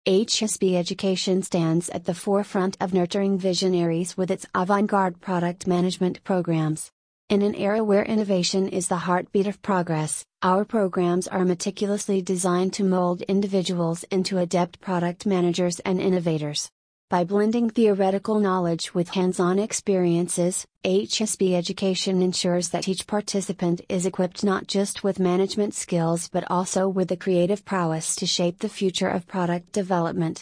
HSB Education stands at the forefront of nurturing visionaries with its avant-garde product management programs. In an era where innovation is the heartbeat of progress, our programs are meticulously designed to mold individuals into adept product managers and innovators. By blending theoretical knowledge with hands-on experiences, HSB Education ensures that each participant is equipped not just with management skills but also with the creative prowess to shape the future of product development.